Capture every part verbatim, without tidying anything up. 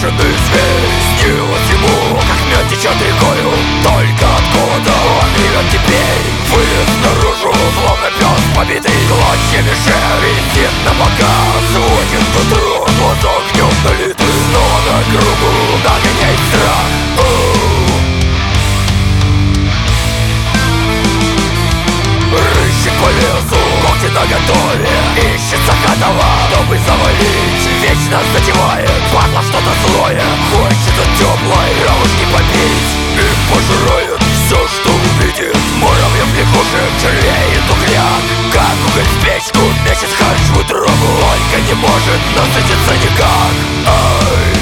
бешеный зверь. Снилось ему, как мед течет рекою, только откуда он живет теперь. Вылез наружу, словно пес побитый клочьями шерсти. Висит на боках, сводит к утру, глаза огнем налиты. Снова на кругу нагоняет страх. Рыщет по лесу, когти наготове, ищет закатова, чтобы завалить. Вечно затевает, падла что-то злое, хочет от теплой ловушки побить. И пожирает все, что увидит. Муравьев, лягушек, червей и тухляк. Как уголь в печку, мечет харч в утробу, только не может насытиться никак. Ай!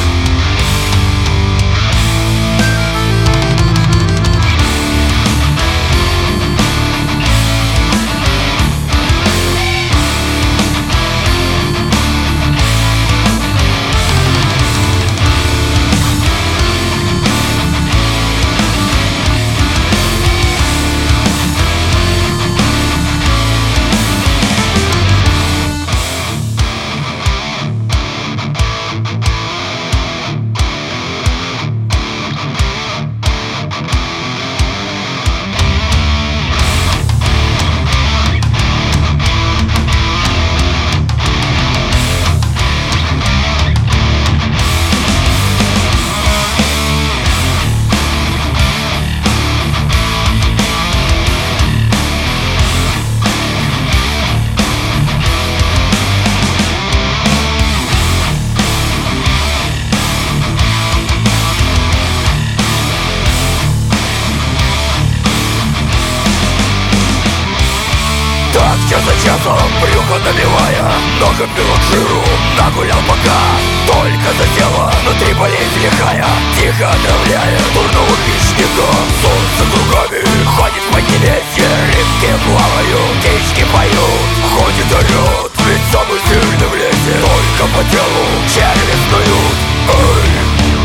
Час за часом, брюхо набивая, много пилок жиру, нагулял пока. Только засело, внутри болезнь лихая, тихо отравляя дурного хищника. Солнце кругами ходит в поднебесье, рыбки плавают, птички поют. Ходит, орет, ведь самый сильный в лесе, только по телу черви снуют. Эй!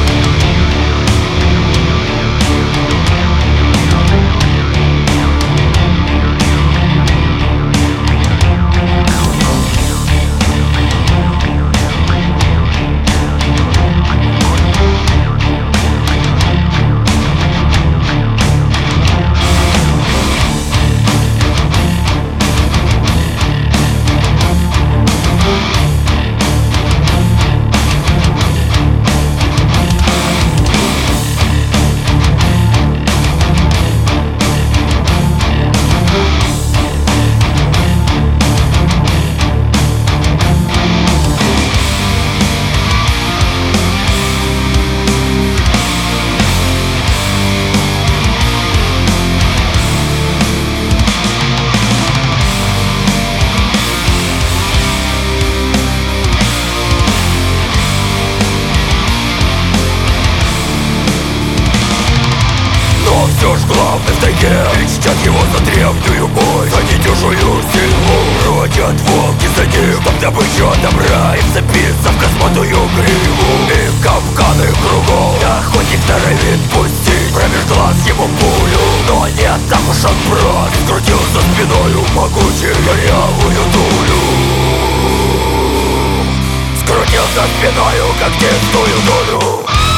Все ж главное в тайге, ведь чтят его за древнюю боль, за недюжую силу. Бродят волки за ним, чтоб добычу добра и вцепиться в косматую гриву. И капканы кругом охотник норовит пустить промеж глаз ему пулю. Но нет, так уж он прост, скрутил за спиною могучую корявую дулю. Скрутил за спиною когтистую дулю.